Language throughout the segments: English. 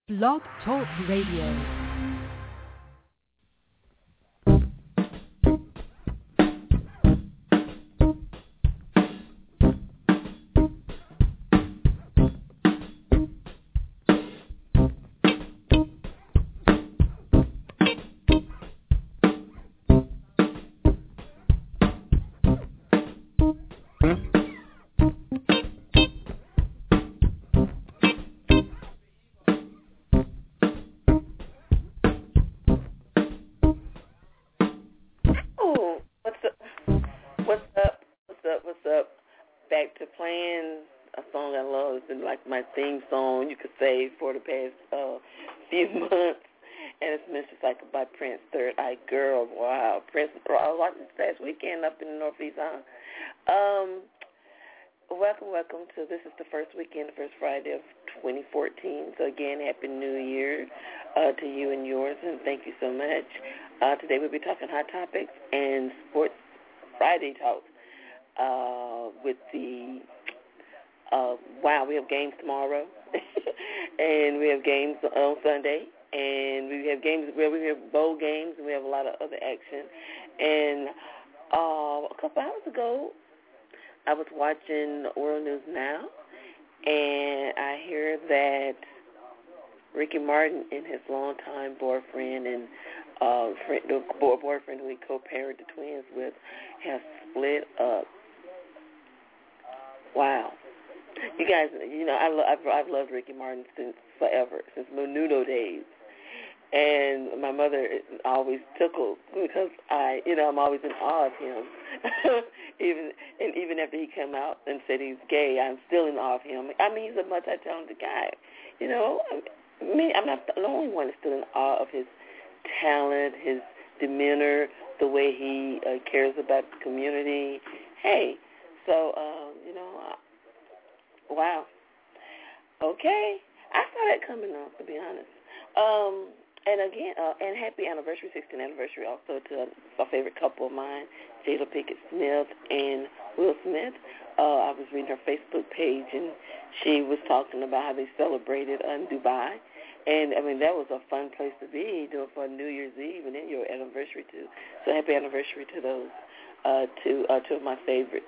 Blog Talk Radio. My theme song, you could say, for the past few months, and it's Mr. Cycle by Prince, Third Eye Girl. Wow, Prince, I watched this past weekend up in the Northeast, Welcome to, this is the first weekend, the first Friday of 2014, so again, Happy New Year to you and yours, and thank you so much. Today we'll be talking hot topics and Sports Friday talks with the we have games tomorrow, and we have games on Sunday, and we have games where we have bowl games, and we have a lot of other action. And a couple hours ago, I was watching World News Now, and I hear that Ricky Martin and his longtime boyfriend and the boyfriend who he co-parented the twins with have split up. Wow. You guys, I've loved Ricky Martin since forever, since Menudo days. And my mother always tickled because I'm always in awe of him. even after he came out and said he's gay, I'm still in awe of him. I mean, he's a multi-talented guy. I'm not the only one that's still in awe of his talent, his demeanor, the way he cares about the community. Hey, so, wow. Okay. I saw that coming on, to be honest. And again, and happy anniversary, 16th anniversary also to a favorite couple of mine, Jada Pinkett Smith and Will Smith. I was reading her Facebook page, and she was talking about how they celebrated in Dubai. And, I mean, that was a fun place to be, doing for New Year's Eve and then your anniversary, too. So happy anniversary to those, two of my favorites.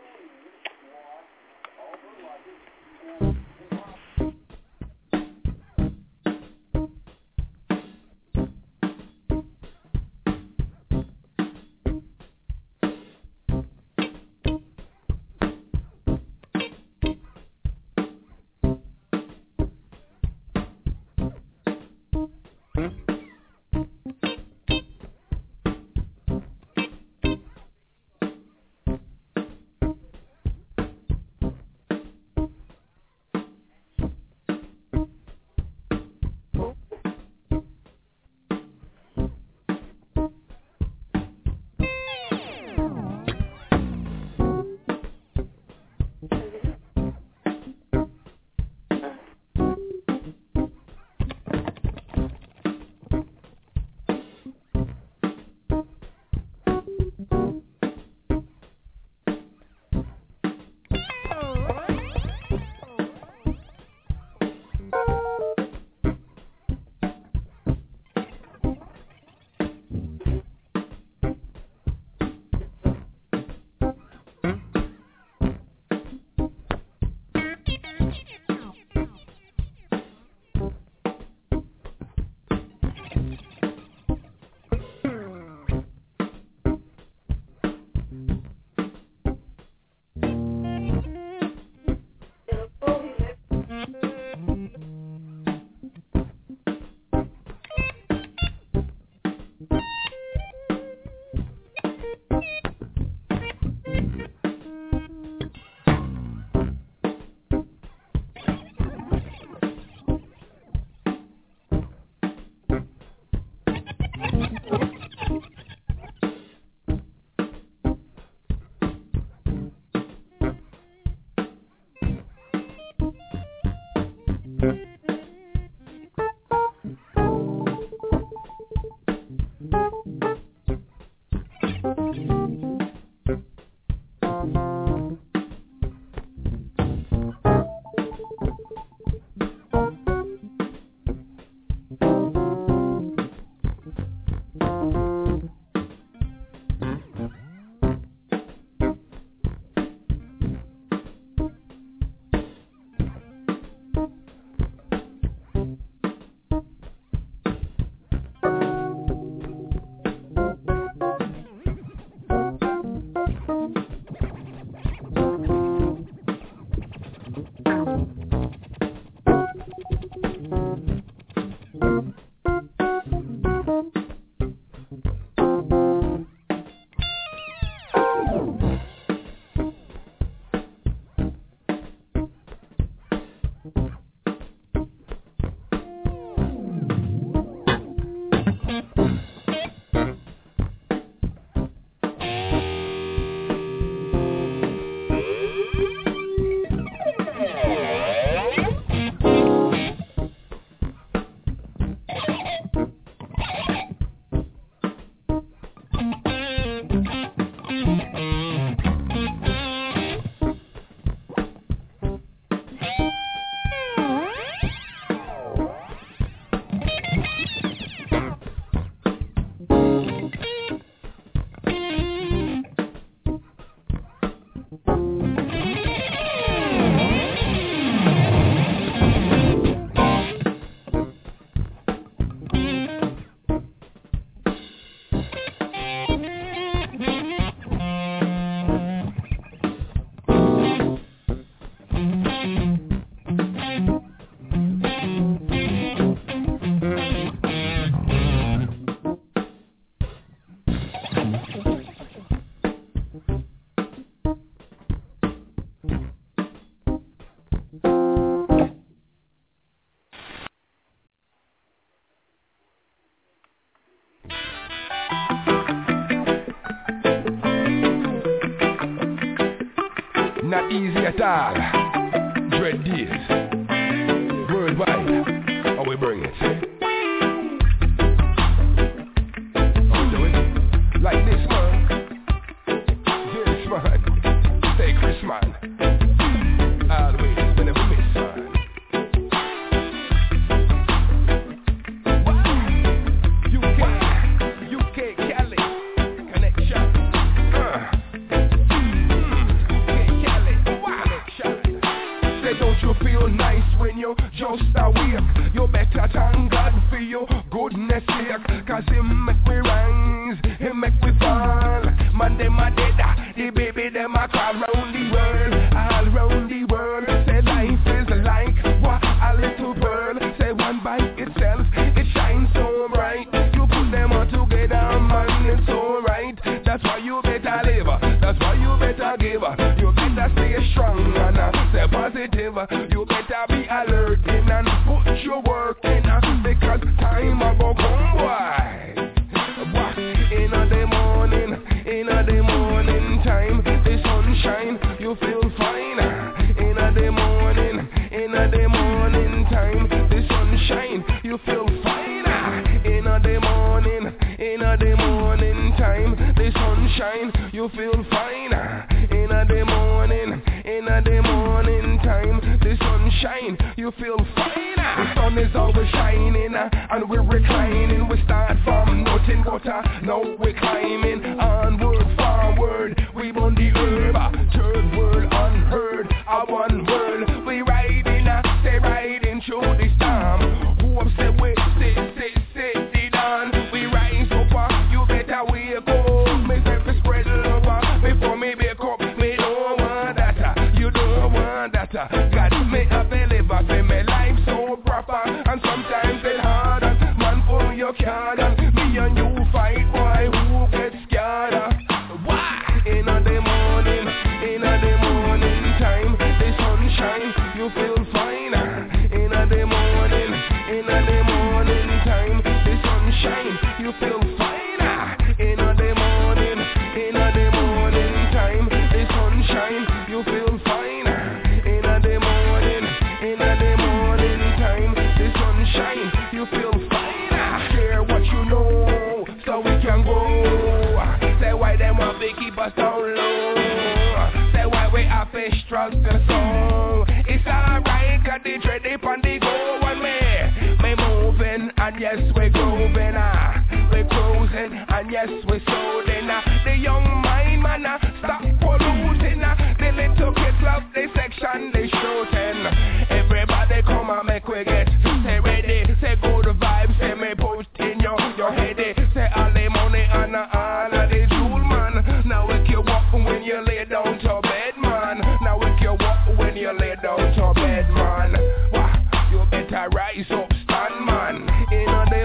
easy at all. Dread days. Worldwide. How we bring it? How we do it? Like this, man. This, man. Say Chris, man. Always, whenever we miss, man. UK, Cali, connection. Say, don't you feel nice when you just awake? You better thank God for your goodness sake. Cause him make we rise, him make we fall. Man, them a dead, the baby them a cry round the world, all round the world. Say life is like what a little pearl. Say one by itself, it shines so bright. You put them all together, man, it's alright. That's why you better live, that's why you better give. You better stay strong and stay positive. You better be alert and put your work in, because time a go come, boy. In the morning time, the sunshine, you feel fine. In the morning time, the sunshine, you feel fine. In the morning time, the sunshine, you feel fine. In the morning time, the sunshine, you feel fine. The sun is always shining, and we're reclining. We start from nothing but now we're climbing. Onward, forward, we burn the herb. Third world unheard, one world. We riding, stay riding through the storm. Who upset we sit down. We rise up, you better wake up. Me say we spread love before me wake up. Me don't want that, you don't want that. God me a believer, say me life so proper. And sometimes it's hard, man, for your card. Me and you fight, boy, who gets scared? Why? In the morning time, the sunshine, you feel fine. In the morning time, the sunshine, you feel fine. In the morning time, the sunshine, you feel fine. In the morning time, the sunshine, you feel fine. Share what you know, so we can grow. Say why them want to keep us down low. Say why we have to struggle so. It's alright, cause they dread it on the go. And me moving, and yes we're grooving. We're cruising, and yes we're solding. The young mind, man, stop polluting. The little kids love the section they shooting. Everybody come and make we get say ready. Say go to vibes, say me put in your head. Say all the money and all of the jewel, man. Now wake you up when you lay down to bed, man. Now wake you up when you lay down to bed, man. Wah, you better rise up, stand, man. In the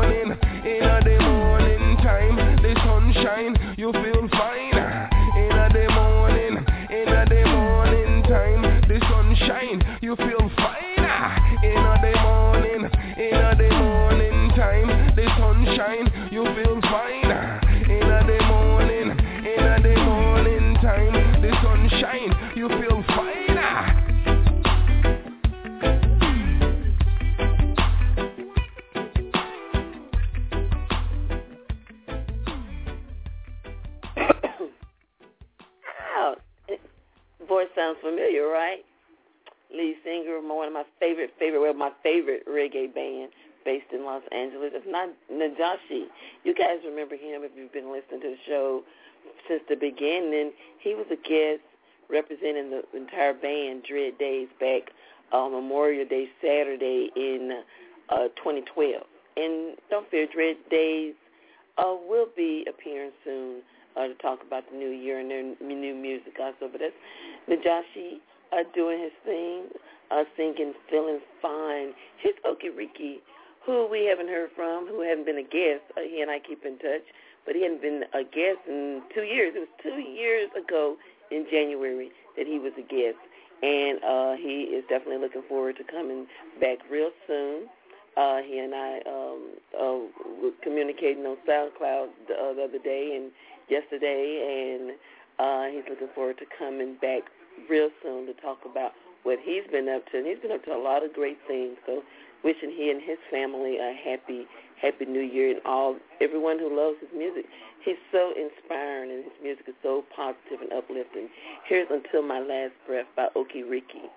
morning time, the sunshine, you feel fine. In the morning time, the sunshine, you feel fine. In the morning time, the sunshine, you feel fine. In the morning time, the sunshine, you feel fine. Voice sounds familiar, right? Lead singer of one of my favorite reggae band based in Los Angeles. It's not Najashi. You guys remember him if you've been listening to the show since the beginning. He was a guest representing the entire band, Dread Days, back Memorial Day Saturday in 2012. And don't fear, Dread Days will be appearing soon to talk about the new year and their new music also. But that's Najashi doing his thing, singing Feeling Fine. Here's Okiriki, who we haven't heard from, who hadn't been a guest. He and I keep in touch, but he hadn't been a guest in 2 years. It was 2 years ago in January that he was a guest. And he is definitely looking forward to coming back real soon. He and I were communicating on SoundCloud the other day and yesterday, and he's looking forward to coming back real soon to talk about what he's been up to. And he's been up to a lot of great things. So wishing he and his family a happy New Year, and everyone who loves his music. He's so inspiring, and his music is so positive and uplifting. Here's Until My Last Breath by Okie Ricky.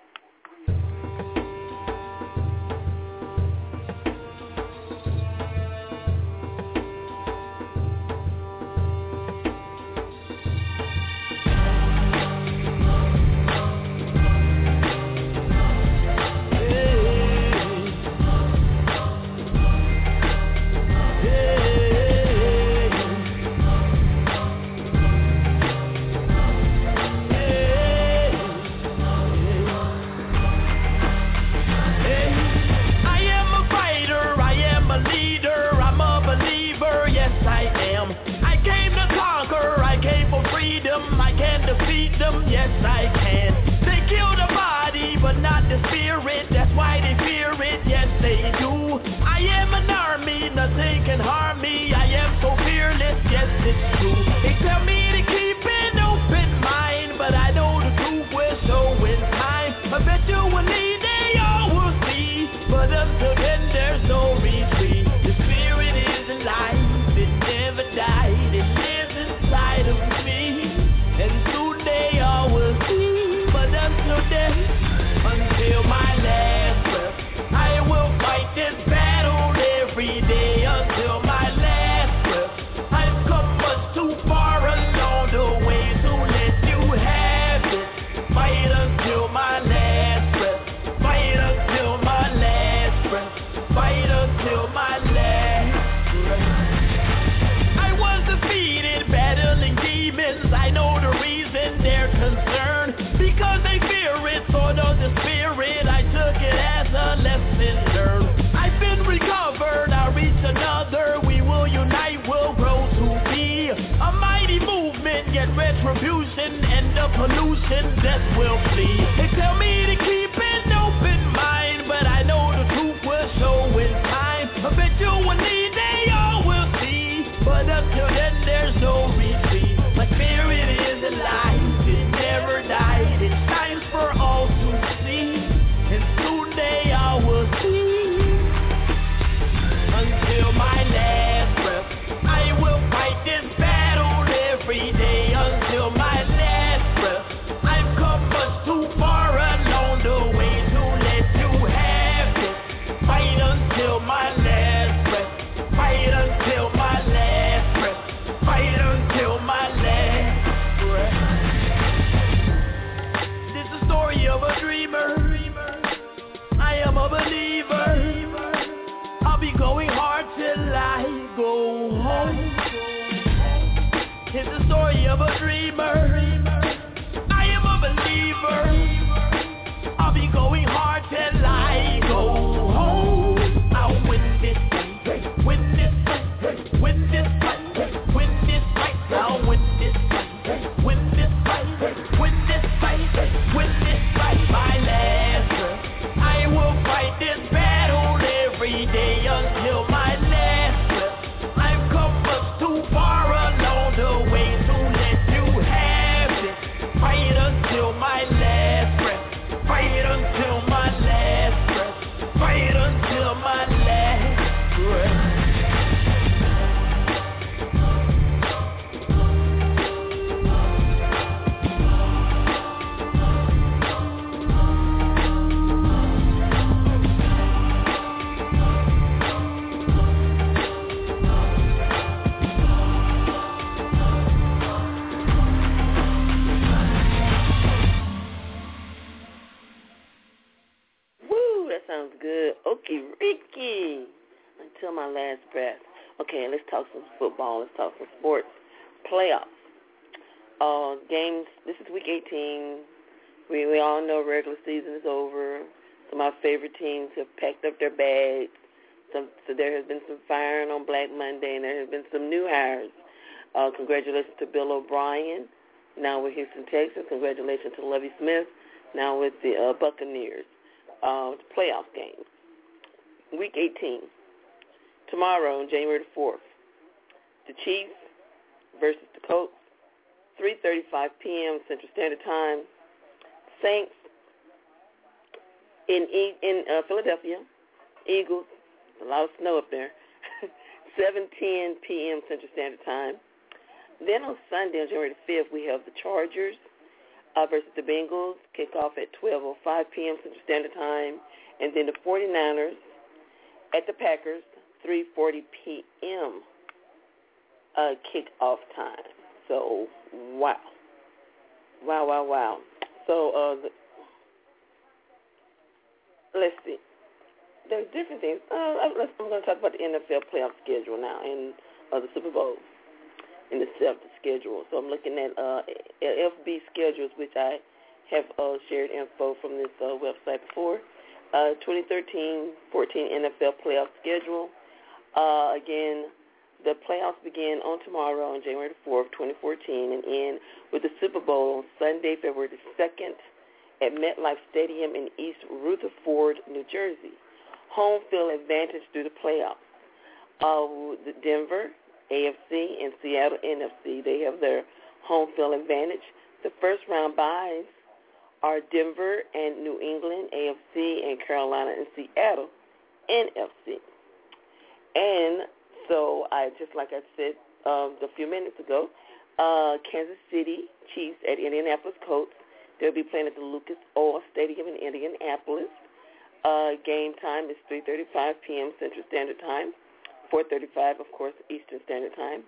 Football. Let's talk some sports. Playoffs. Games. This is week 18. We all know regular season is over. Some of our favorite teams have packed up their bags. So there has been some firing on Black Monday, and there has been some new hires. Congratulations to Bill O'Brien, now with Houston, Texas. Congratulations to Lovie Smith, now with the Buccaneers. Playoff games. Week 18. Tomorrow, on January the 4th. The Chiefs versus the Colts, 3:35 p.m. Central Standard Time. Saints in Philadelphia. Eagles, a lot of snow up there. 7:10 p.m. Central Standard Time. Then on Sunday, on January 5th, we have the Chargers versus the Bengals. Kick off at 12:05 p.m. Central Standard Time. And then the 49ers at the Packers, 3:40 p.m. Kick-off time. So, wow. So, let's see. There's different things. I'm going to talk about the NFL playoff schedule now and the Super Bowl in the seventh schedule. So I'm looking at FB schedules, which I have shared info from this website before. 2013-14 NFL playoff schedule. Again, the playoffs begin on tomorrow, on January 4th, 2014, and end with the Super Bowl on Sunday, February 2nd, at MetLife Stadium in East Rutherford, New Jersey. Home field advantage through the playoffs. The Denver, AFC, and Seattle, NFC, they have their home field advantage. The first round byes are Denver and New England, AFC, and Carolina and Seattle, NFC. And so, just like I said a few minutes ago, Kansas City Chiefs at Indianapolis Colts. They'll be playing at the Lucas Oil Stadium in Indianapolis. Game time is 3:35 p.m. Central Standard Time, 4:35, of course, Eastern Standard Time.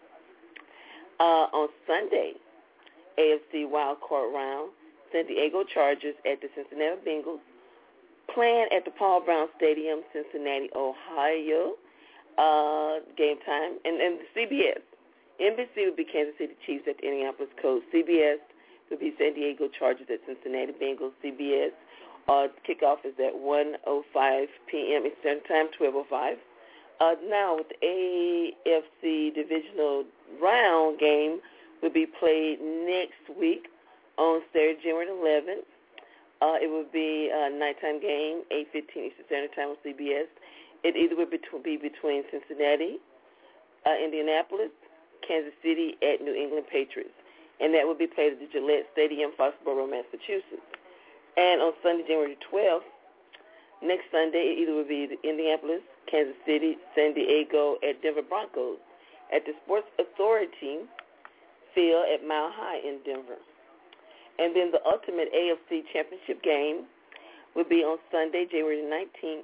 On Sunday, AFC Wild Card Round, San Diego Chargers at the Cincinnati Bengals, playing at the Paul Brown Stadium, Cincinnati, Ohio. Game time, and the CBS. NBC would be Kansas City Chiefs at the Indianapolis Colts. CBS would be San Diego Chargers at Cincinnati Bengals. CBS kickoff is at 1:05 p.m. Eastern Time, 12:05. Now, with the AFC Divisional Round game will be played next week on Saturday, January 11th. It will be a nighttime game, 8:15 Eastern Standard Time on CBS. It either would be between Cincinnati, Indianapolis, Kansas City at New England Patriots. And that will be played at the Gillette Stadium, Foxborough, Massachusetts. And on Sunday, January 12th, next Sunday, it either will be Indianapolis, Kansas City, San Diego at Denver Broncos at the Sports Authority Field at Mile High in Denver. And then the ultimate AFC Championship game will be on Sunday, January 19th.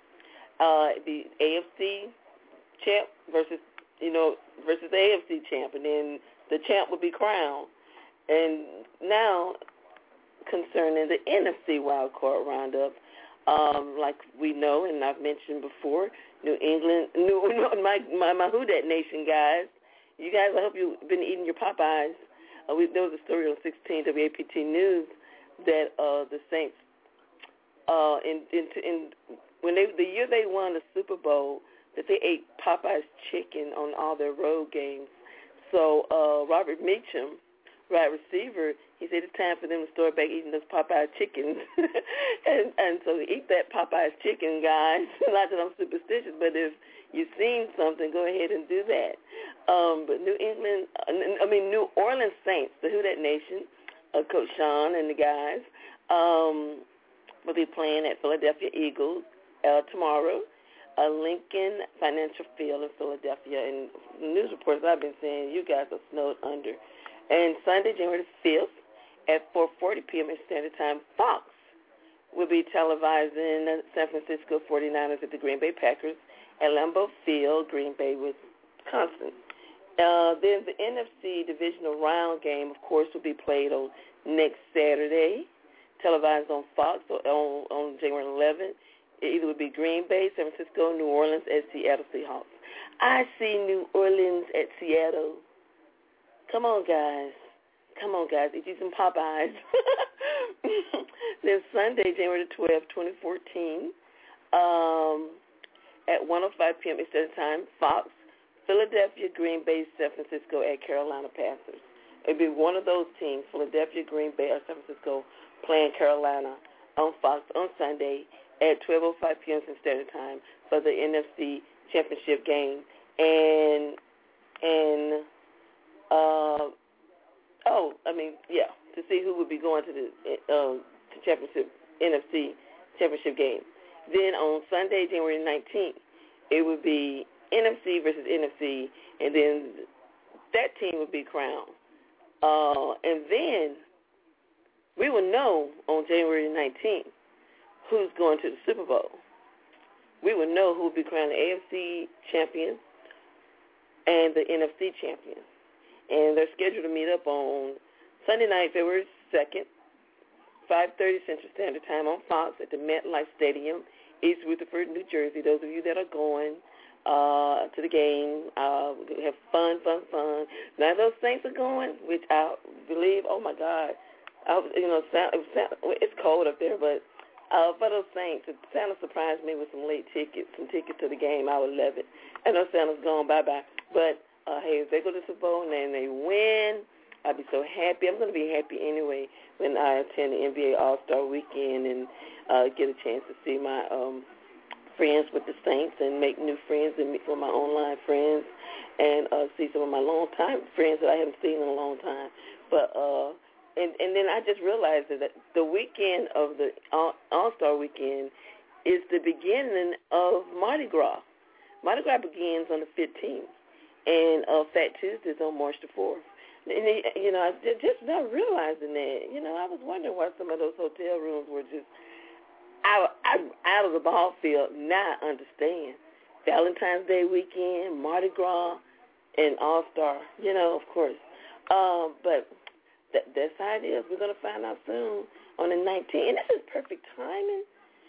The AFC champ versus the AFC champ, and then the champ will be crowned. And now, concerning the NFC wild card roundup, like we know, and I've mentioned before, New England, my Who Dat Nation guys. You guys, I hope you've been eating your Popeyes. There was a story on 16 WAPT News that the Saints, when the year they won the Super Bowl, that they ate Popeye's chicken on all their road games. So Robert Meacham, wide receiver, he said it's time for them to start back eating those Popeye's chickens. and so eat that Popeye's chicken, guys. Not that I'm superstitious, but if you've seen something, go ahead and do that. But New Orleans Saints, the Who Dat Nation, Coach Sean and the guys, will be playing at Philadelphia Eagles tomorrow, Lincoln Financial Field in Philadelphia. And the news reports I've been seeing, you guys are snowed under. And Sunday, January 5th, at 4:40 p.m. Standard Time, Fox will be televising the San Francisco 49ers at the Green Bay Packers at Lambeau Field, Green Bay, Wisconsin. Then the NFC Divisional Round game, of course, will be played on next Saturday, televised on Fox on January 11th. It either would be Green Bay, San Francisco, New Orleans at Seattle Seahawks. I see New Orleans at Seattle. Come on, guys. Eat you some Popeyes. Then Sunday, January 12th, 2014, at 1:05 p.m. Eastern Time, Fox, Philadelphia, Green Bay, San Francisco at Carolina Panthers. It'd be one of those teams, Philadelphia, Green Bay, or San Francisco, playing Carolina on Fox on Sunday at 12:05 p.m. Standard Time for the NFC Championship game. To see who would be going to NFC championship game. Then on Sunday, January 19th, it would be NFC versus NFC, and then that team would be crowned. And then we will know on January 19th who's going to the Super Bowl. We will know who will be crowned the AFC champion and the NFC champion. And they're scheduled to meet up on Sunday night, February 2nd, 5:30 Central Standard Time on Fox at the MetLife Stadium, East Rutherford, New Jersey. Those of you that are going to the game, have fun. Now those Saints are going, which I believe, oh my God, it's cold up there, but for those Saints, Santa surprised me with some tickets to the game. I would love it. I know Santa's gone, bye-bye. But, hey, if they go to the Super Bowl and they win, I'll be so happy. I'm going to be happy anyway when I attend the NBA All-Star Weekend and get a chance to see my friends with the Saints and make new friends and meet some of my online friends and see some of my long-time friends that I haven't seen in a long time. But and then I just realized that the weekend of the All-Star Weekend is the beginning of Mardi Gras. Mardi Gras begins on the 15th, and Fat Tuesday is on March the 4th. And, I just not realizing that. I was wondering why some of those hotel rooms were just out of the ball field. Now I understand. Valentine's Day weekend, Mardi Gras, and All-Star, of course. But that's how it is. We're going to find out soon on the 19th. And this is perfect timing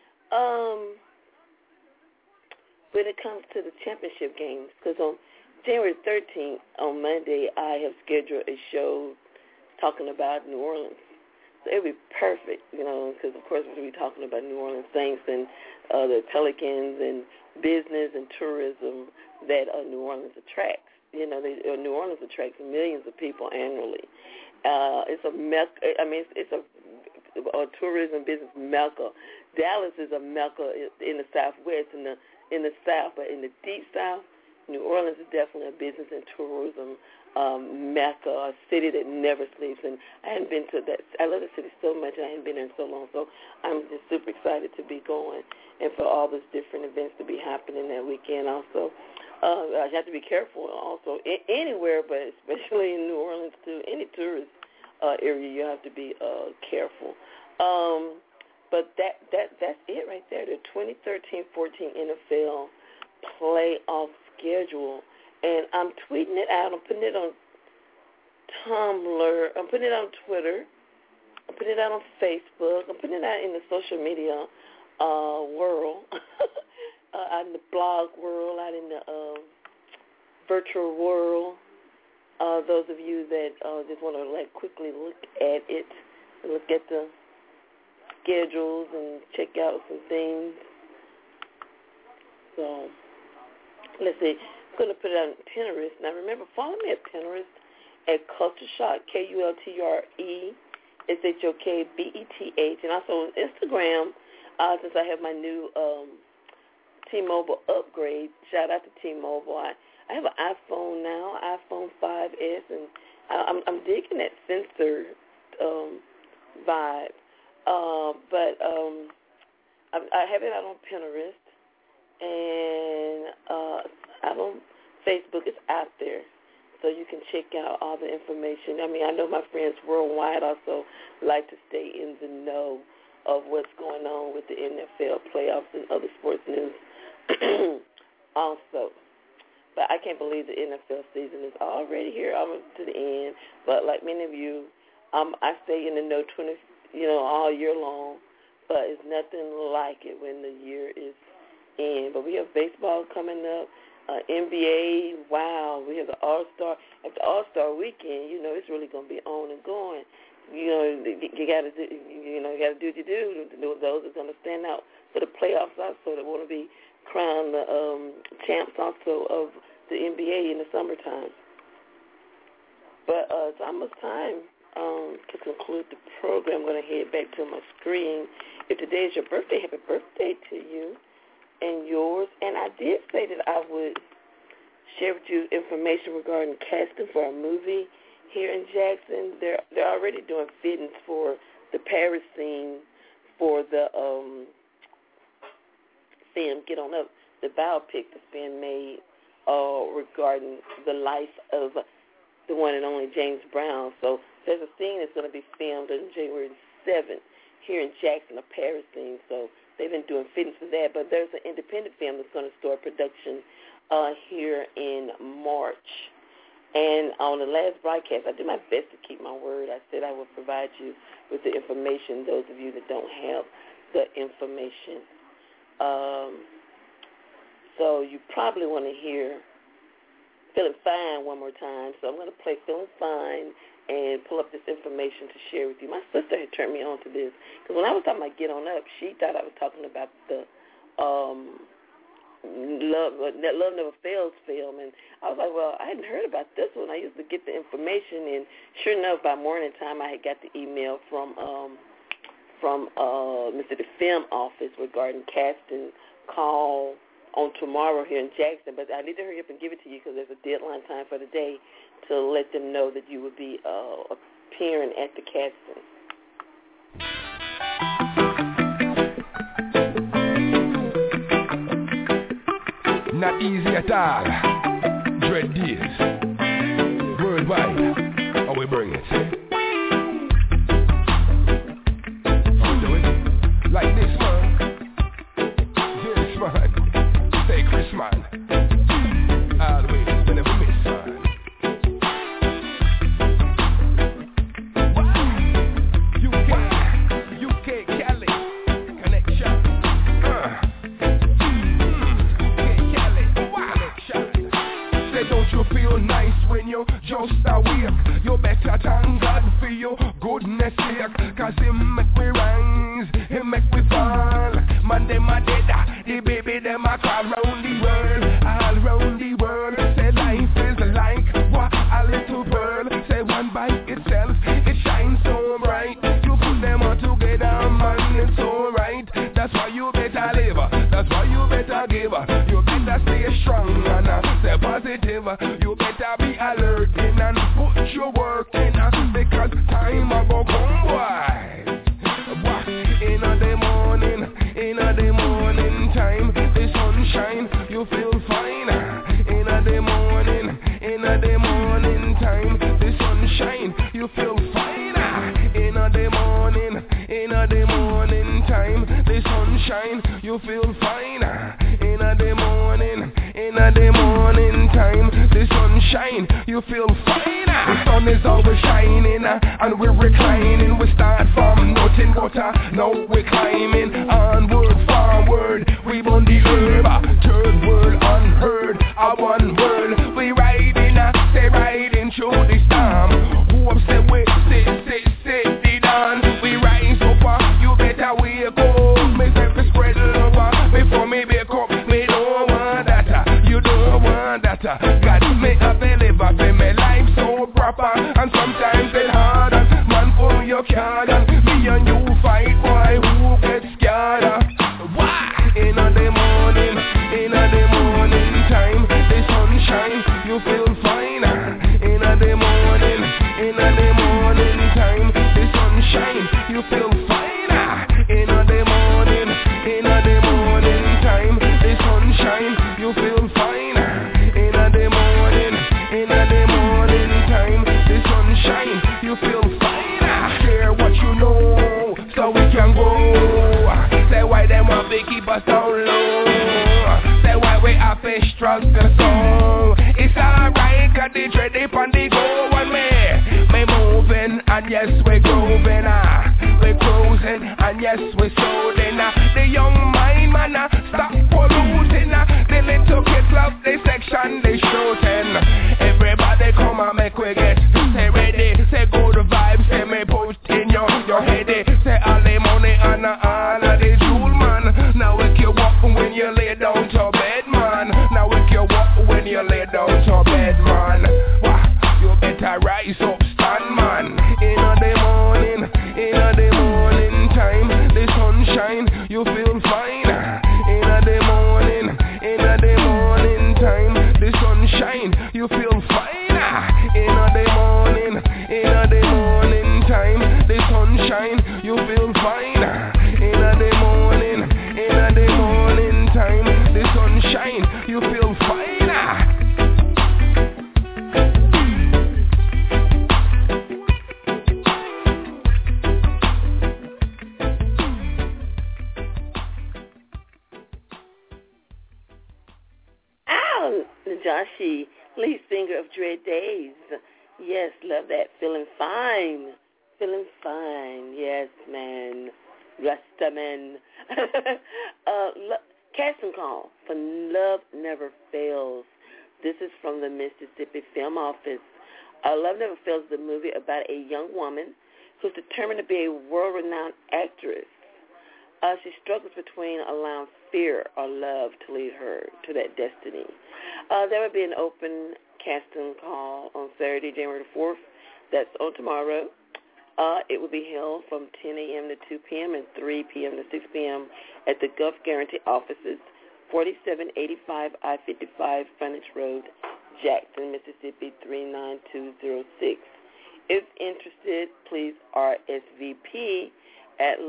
when it comes to the championship games. Because on January 13th, on Monday, I have scheduled a show talking about New Orleans. So it would be perfect, because, of course, we're going to be talking about New Orleans Saints and the Pelicans and business and tourism that New Orleans attracts. New Orleans attracts millions of people annually. It's a mecca. It's a tourism business mecca. Dallas is a mecca in the Southwest, in the South, but in the Deep South, New Orleans is definitely a business and tourism mecca, a city that never sleeps. And I hadn't been to that. I love the city so much, and I hadn't been there in so long. So I'm just super excited to be going and for all these different events to be happening that weekend. Also, I have to be careful. Also, anywhere, but especially in New Orleans too. Any tourist area, you have to be careful. But that's it right there. The 2013-14 NFL playoff schedule, and I'm tweeting it out. I'm putting it on Tumblr. I'm putting it on Twitter. I'm putting it out on Facebook. I'm putting it out in the social media world, out in the blog world, out in the virtual world. Those of you that just want to quickly look at it, look at the schedules and check out some things. So let's see. I'm going to put it on Pinterest. Now remember, follow me at Pinterest at Culture Shock, KultureShockBETH, and also on Instagram. Since I have my new T-Mobile upgrade, shout out to T-Mobile. I have an iPhone now, iPhone 5S, and I'm digging that sensor vibe. But I have it out on Pinterest and out on Facebook. It's out there, so you can check out all the information. I know my friends worldwide also like to stay in the know of what's going on with the NFL playoffs and other sports news also. But I can't believe the NFL season is already here, almost to the end. But like many of you, I stay in the know all year long, but it's nothing like it when the year is in. But we have baseball coming up, NBA. Wow, we have the All-Star. At the All-Star weekend, it's really going to be on and going. You got to do, you got to do what you do. Those are going to stand out for the playoffs also. That want to be crowned the champs also of the NBA in the summertime. But it's almost time to conclude the program. I'm going to head back to my screen. If today is your birthday, happy birthday to you and yours. And I did say that I would share with you information regarding casting for a movie here in Jackson. They're already doing fittings for the Paris scene for the film Get On Up, the biopic that's being made regarding the life of the one and only James Brown. So there's a scene that's going to be filmed on January 7th here in Jackson, a Paris scene. So they've been doing fittings for that. But there's an independent film that's going to start production here in March. And on the last broadcast, I did my best to keep my word. I said I would provide you with the information, those of you that don't have the information. So you probably want to hear Feeling Fine one more time. So I'm going to play Feeling Fine and pull up this information to share with you. My sister had turned me on to this because when I was talking about Get On Up, she thought I was talking about the Love Never Fails film, and I was like, well, I hadn't heard about this one. I used to get the information, and sure enough, by morning time, I had got the email from Mr. The Film Office regarding casting call on tomorrow here in Jackson. But I need to hurry up and give it to you because there's a deadline time for the day to let them know that you will be appearing at the casting. Not easy at all. Dread Days. Worldwide. How we bring it. How we do it? Like this, man. This, man. Say Chris, man. Always, whenever miss, man. UK, Cali. Connection. Don't you feel nice when you just awake? You better thank God for your goodness sake. Cause him make we rise, him make we fall. Man, them a dead, the baby them a cry round the world. All round the world. Say life is like what a little pearl. Say one by itself, it shines so bright. You put them all together, man, it's alright. That's why you better live, that's why you better give. You better stay strong and stay positive. You better be alert and put your work in, because time a go come, boy. In the morning time, the sunshine, you feel fine. In the morning time, the sunshine, you feel fine. In the morning time, the sunshine, you feel fine. In the morning time, the sunshine, you feel fine. The sun is always shining, and we're reclining. We start from nothing but now we're climbing. Onward, forward, we burn the herb. Third world unheard, one world. We riding, stay riding through the storm. Who upset we sit the dawn. We rise up, you better wake up. Me say we spread love before me wake up. Me don't want that, you don't want that. God me a believer, for me life so proper. And sometimes it's hard, man, pull your card. Me and you fight, boy, who gets scared? Why? In the morning time, the sunshine, you feel fine. In the morning time, the sunshine, you feel fine. In the morning time, the sunshine, you feel fine. In the morning time, the sunshine, you feel fine. Share what you know, so we can go. Say why them want to keep us down low. Say why we have to struggle so. It's alright, cause they dread it on the go. And me moving, and yes we're grooving. We're cruising, and yes we're solding. The young mind, man, stop polluting. The little kids love the section they shooting. Everybody come and make we get say ready. Say go to vibes, say me put in your head. Say all the money and all of the jewel, man. Now wake you up when you lay down to bed, man. Now wake you up when you lay down to bed, man. Wow, you better rise up, stand, man. In the morning time, the sunshine, you feel fine. In the morning time. Najashi, lead singer of Dread Days. Yes, love that. Feeling fine. Feeling fine. Yes, man. Rastaman. Casting call for Love Never Fails. This is from the Mississippi Film Office. Love Never Fails is a movie about a young woman who's determined to be a world-renowned actress. She struggles between allowing fear or love to lead her to that destiny. There will be an open casting call on Saturday, January 4th. That's on tomorrow. It will be held from 10 a.m. to 2 p.m. and 3 p.m. to 6 p.m. at the Gulf Guarantee offices, 4785 I-55 Frontage Road, Jackson, Mississippi, 39206. If interested, please RSVP at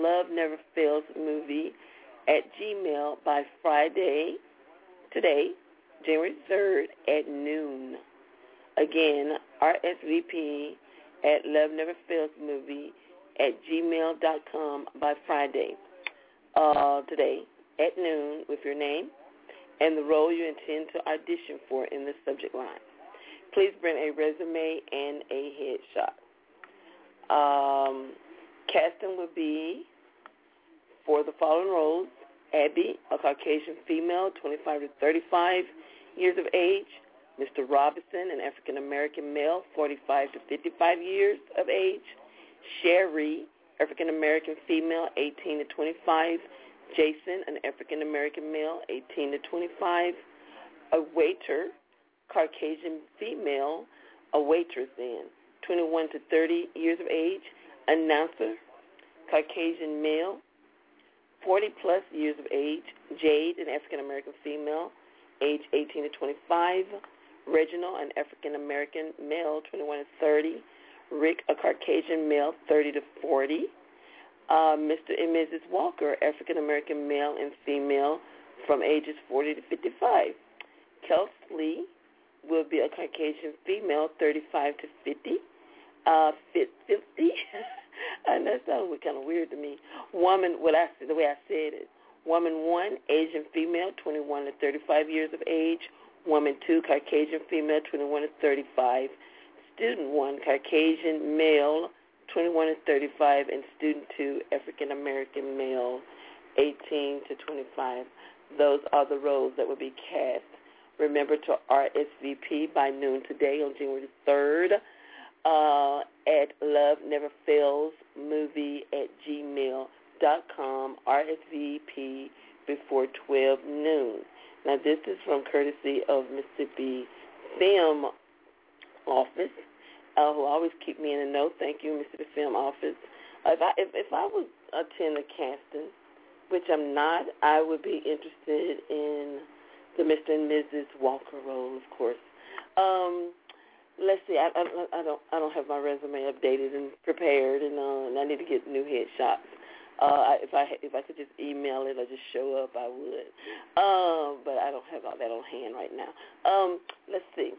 loveneverfailsmovie@gmail by Friday, today, January 3rd at noon. Again, RSVP at loveneverfailsmovie@gmail.com by Friday, today at noon, with your name and the role you intend to audition for in the subject line. Please bring a resume and a headshot. Casting will be for the following roles: Abby, a Caucasian female, 25 to 35 years of age; Mr. Robinson, an African-American male, 45 to 55 years of age; Sherry, African-American female, 18 to 25; Jason, an African-American male, 18 to 25; a waiter, Caucasian female, a waitress then, 21 to 30 years of age; announcer, Caucasian male, 40-plus years of age; Jade, an African-American female, age 18 to 25; Reginald, an African-American male, 21 to 30; Rick, a Caucasian male, 30 to 40; Mr. and Mrs. Walker, African-American male and female, from ages 40 to 55. Kelsey will be a Caucasian female, 35 to 50. 50. And that sounds kind of weird to me. Woman, the way I said it. Woman 1, Asian female, 21 to 35 years of age. Woman 2, Caucasian female, 21 to 35. Student 1, Caucasian male, 21 to 35. And student 2, African-American male, 18 to 25. Those are the roles that will be cast. Remember to RSVP by noon today on January 3rd at loveneverfailsmovie@gmail.com. RSVP before 12 noon. Now, this is from courtesy of Mississippi Film Office, who always keep me in the know. Thank you, Mississippi Film Office. If I would attend the casting, which I'm not, I would be interested in the Mr. and Mrs. Walker role, of course. Let's see. I don't have my resume updated and prepared, and I need to get new headshots. If I could just email it or just show up, I would. But I don't have all that on hand right now. Let's see.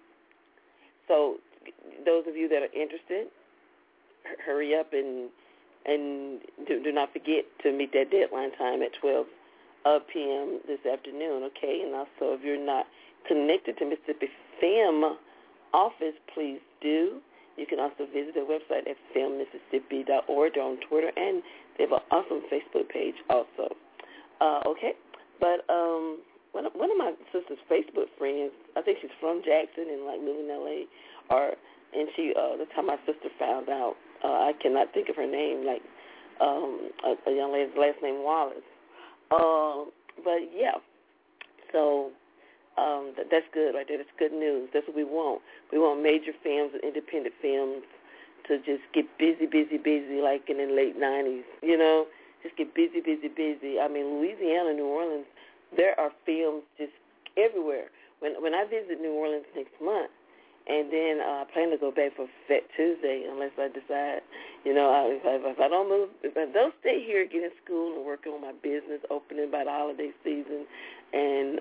So those of you that are interested, hurry up and do not forget to meet that deadline time at 12 p.m. this afternoon, okay? And also, if you're not connected to Mississippi Film Office, please do. You can also visit their website at filmmississippi.org. They're on Twitter, and they have an awesome Facebook page also. Okay? But one of my sister's Facebook friends, I think she's from Jackson and, live in L.A., and she, the time my sister found out, I cannot think of her name, a young lady's last name Wallace. But, yeah, so that's good right there. That's good news. That's what we want. We want major films and independent films to just get busy like in the late 90s, just get busy. I mean, Louisiana, New Orleans, there are films just everywhere. When I visit New Orleans next month, and then I plan to go back for Fat Tuesday unless I decide, if I don't move, if I don't stay here, get in school and work on my business, opening by the holiday season, and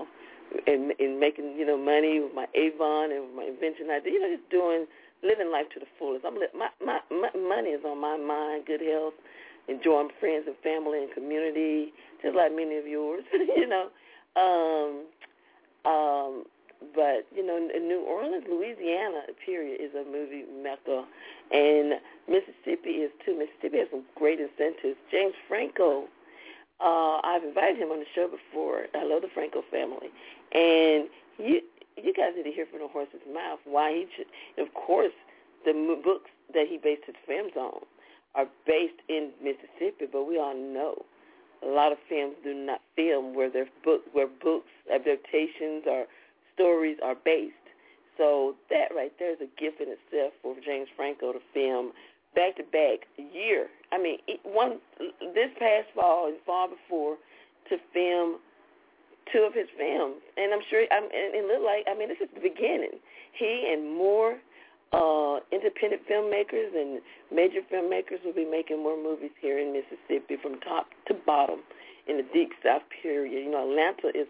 making, money with my Avon and with my invention idea, just living life to the fullest. My money is on my mind, good health, enjoying friends and family and community, just like many of yours, but, you know, New Orleans, Louisiana, period, is a movie mecca, and Mississippi is too. Mississippi has some great incentives. James Franco, I've invited him on the show before. I love the Franco family, and you guys need to hear from the horse's mouth why he should. Of course, the books that he based his films on are based in Mississippi, but we all know a lot of films do not film where books, adaptations, or stories are based. So that right there is a gift in itself for James Franco to film back-to-back year. I mean, this past fall and fall before to film 2 of his films. And I'm sure, it looked like, this is the beginning. He and more independent filmmakers and major filmmakers will be making more movies here in Mississippi from top to bottom in the Deep South period. You know, Atlanta is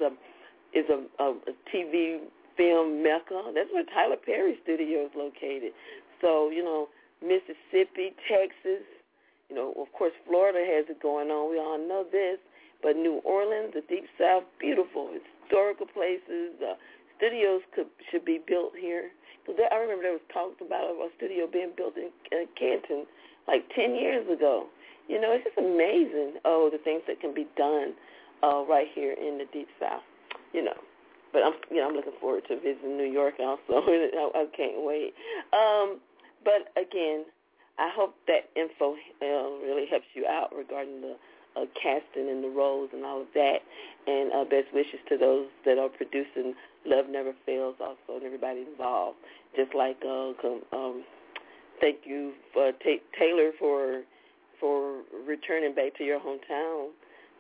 a TV film mecca. That's where Tyler Perry Studio is located. So, you know, Mississippi, Texas, you know, of course, Florida has it going on. We all know this. But New Orleans, the Deep South, beautiful historical places. Studios should be built here. I remember there was talked about a studio being built in Canton like 10 years ago. You know, it's just amazing, the things that can be done right here in the Deep South, you know. But I'm looking forward to visiting New York also. I can't wait. But again, I hope that info really helps you out regarding the casting and the roles and all of that. And best wishes to those that are producing Love Never Fails also and everybody involved. Just like thank you, Taylor, for returning back to your hometown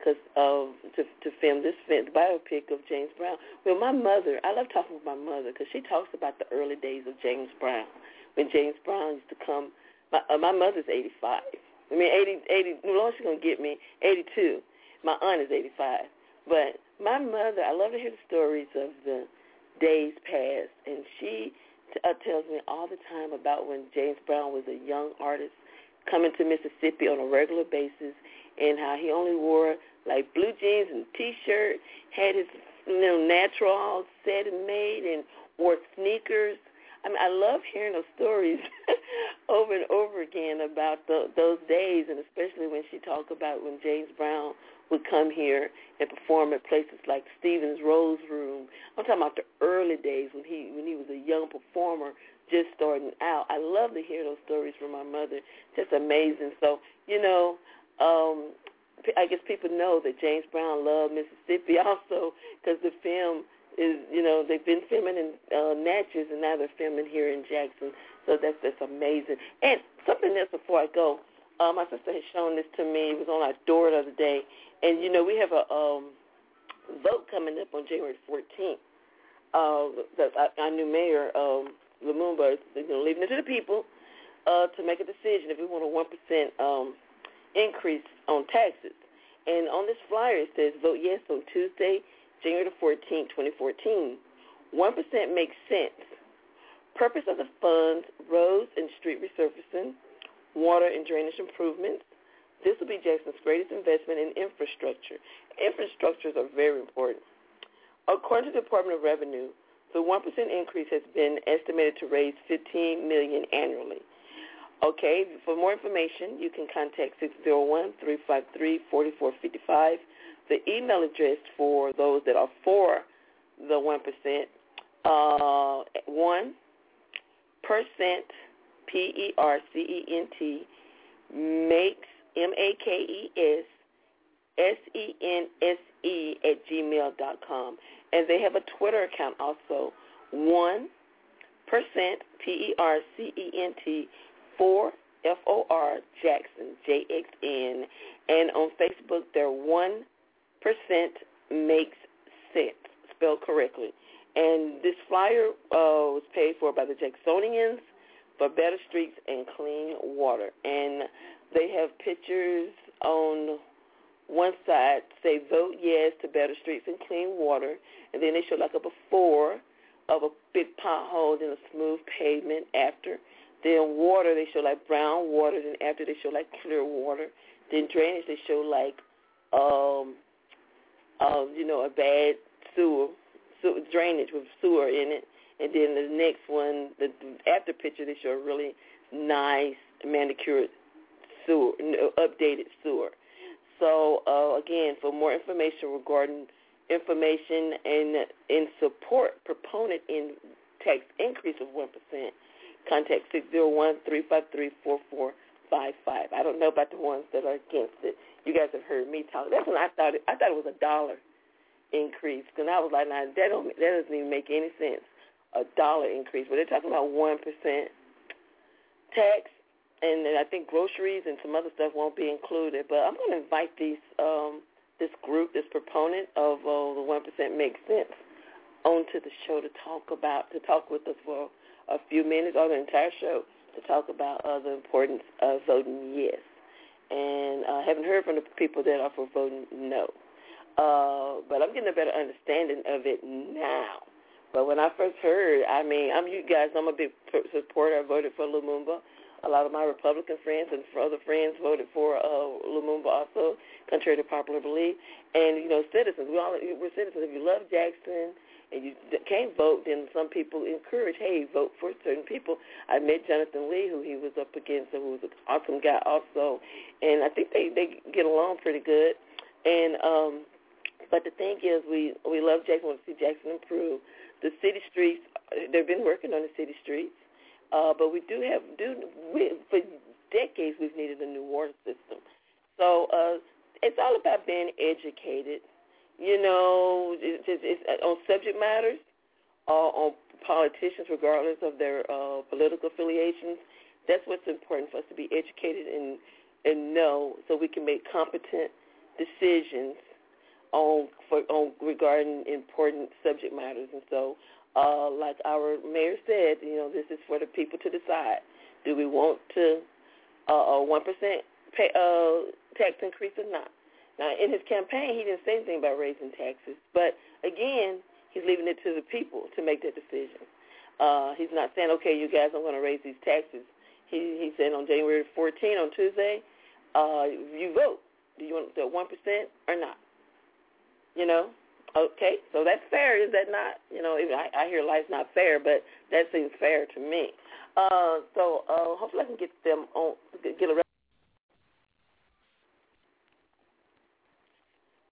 to film this biopic of James Brown. Well, my mother, I love talking with my mother because she talks about the early days of James Brown, when James Brown used to come. My mother's 85. 80, Lord, she's going to get me, 82. My aunt is 85. But my mother, I love to hear the stories of the days past, and she tells me all the time about when James Brown was a young artist coming to Mississippi on a regular basis, and how he only wore like blue jeans and T-shirt, had his natural all set and made, and wore sneakers. I love hearing those stories over and over again about those days, and especially when she talked about when James Brown would come here and perform at places like Stevens Rose Room. I'm talking about the early days when he was a young performer just starting out. I love to hear those stories from my mother. Just amazing. So, you know, I guess people know that James Brown loved Mississippi also because the film is, you know, they've been filming in Natchez, and now they're filming here in Jackson. So that's amazing. And something else before I go, my sister has shown this to me. It was on our door the other day. And, you know, we have a vote coming up on January 14th. Our new mayor, Lumumba, is leaving it to the people to make a decision if we want a 1% increase on taxes. And on this flyer it says, vote yes on Tuesday, January 14th, 2014. 1% makes sense. Purpose of the funds, roads and street resurfacing, water and drainage improvements. This will be Jackson's greatest investment in infrastructure. Infrastructures are very important. According to the Department of Revenue, the 1% increase has been estimated to raise $15 million annually. Okay, for more information, you can contact 601-353-4455. The email address for those that are for the 1%, 1%, PERCENT, makes, MAKES, SENSE @gmail.com. And they have a Twitter account also, 1% PERCENT 4 FOR Jackson JXN, and on Facebook they're 1% makes sense, spelled correctly. And this flyer was paid for by the Jacksonians for better streets and clean water. And they have pictures on one side say vote yes to better streets and clean water, and then they show like a before of a big pothole and a smooth pavement after. Then water, they show like brown water, then after they show like clear water. Then drainage, they show like, a bad sewer drainage with sewer in it. And then the next one, the after picture, they show a really nice manicured sewer, updated sewer. So, again, for more information regarding information and in support proponent in tax increase of 1%, contact 601-353-4455. I don't know about the ones that are against it. You guys have heard me talk. That's when I thought it was $1 increase, because I was like, nah, that doesn't even make any sense. $1 increase, but they're talking about 1% tax. And then I think groceries and some other stuff won't be included. But I'm going to invite this group, this proponent of the 1% Makes Sense, onto the show to talk with us for a few minutes, or the entire show, to talk about the importance of voting yes. And I haven't heard from the people that are for voting no. But I'm getting a better understanding of it now. But when I first heard, I'm a big supporter. I voted for Lumumba. A lot of my Republican friends and other friends voted for Lumumba also, contrary to popular belief. And, citizens, we're citizens. If you love Jackson and you can't vote, then some people encourage, hey, vote for certain people. I met Jonathan Lee, who he was up against, who was an awesome guy also. And I think they get along pretty good. And but the thing is, we love Jackson. We want to see Jackson improve. The city streets, they've been working on the city streets. But we for decades we've needed a new water system. So it's all about being educated, it's on subject matters, on politicians regardless of their political affiliations. That's what's important for us, to be educated and know, so we can make competent decisions on regarding important subject matters. And so, like our mayor said, this is for the people to decide. Do we want to a 1% tax increase or not? Now, in his campaign, he didn't say anything about raising taxes. But, again, he's leaving it to the people to make that decision. He's not saying, okay, you guys, I'm going to raise these taxes. He said on January 14, on Tuesday, you vote. Do you want the 1% or not? Okay, so that's fair, is that not? I hear life's not fair, but that seems fair to me. So hopefully I can get them on